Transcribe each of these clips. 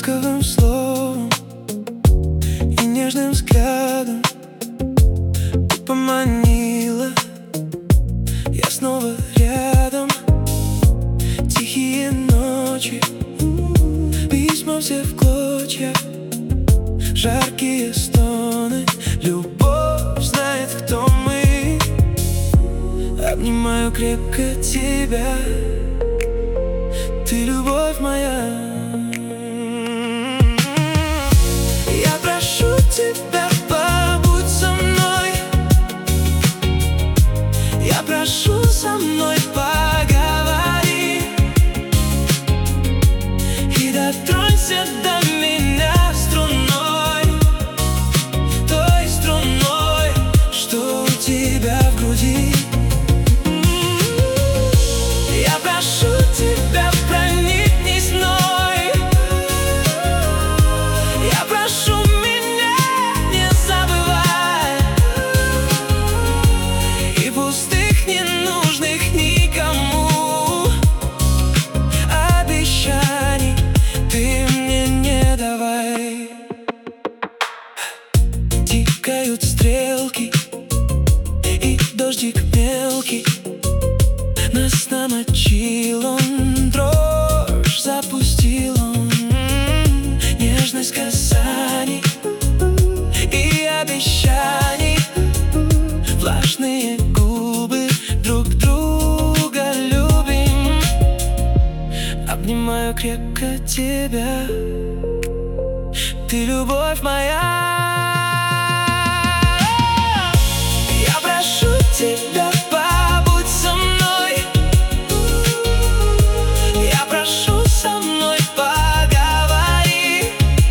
ласковым словом и нежным взглядом ты поманила, я снова рядом. Тихие ночи, письма все в клочья, жаркие стоны. Любовь знает, кто мы. Обнимаю крепко тебя, ты любовь моя. Я прошу тебя, побудь со мной. Я прошу, со мной поговори и дотронься до меня струной, той струной, что у тебя в груди. Я прошу тебя, проникнись мной. Я прошу, меня не забывай, и пустых ненужных никому обещаний ты мне не давай. Тикают стрелки, и дождик мелкий нас намочил, он дрожь запустил, он нежность касаний и обещаний. Влажные губы, друг друга любим. Обнимаю крепко тебя, ты любовь моя. Я прошу тебя, побудь со мной. Я прошу, со мной поговори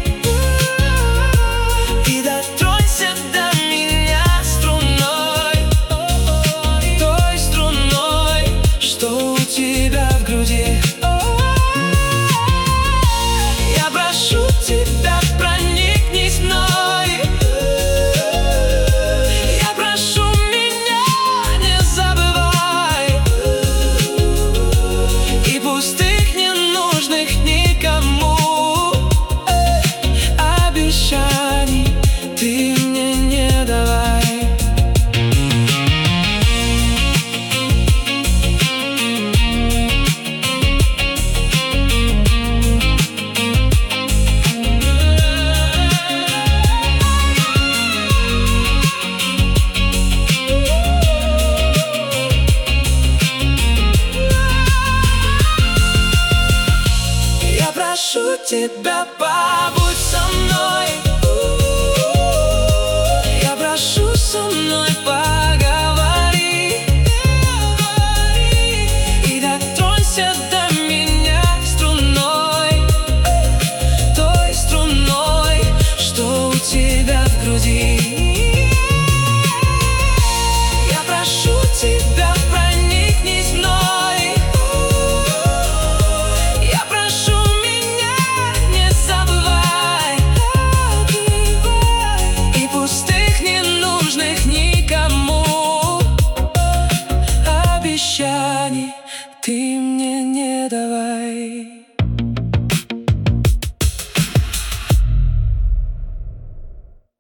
и дотронься до меня струной, той струной, что у тебя в груди. Я прошу тебя, проникнись мной. Я прошу, меня не забывай, и пустых ненужных никому обещаний ты мне не давай. Я прошу тебя, побудь со мной. Я прошу, со мной поговори и дотронься до меня струной, той струной, что у тебя в груди. Я прошу тебя, проникнись мной. Я прошу, меня не забывай, и пустых ненужных никому обещаний ты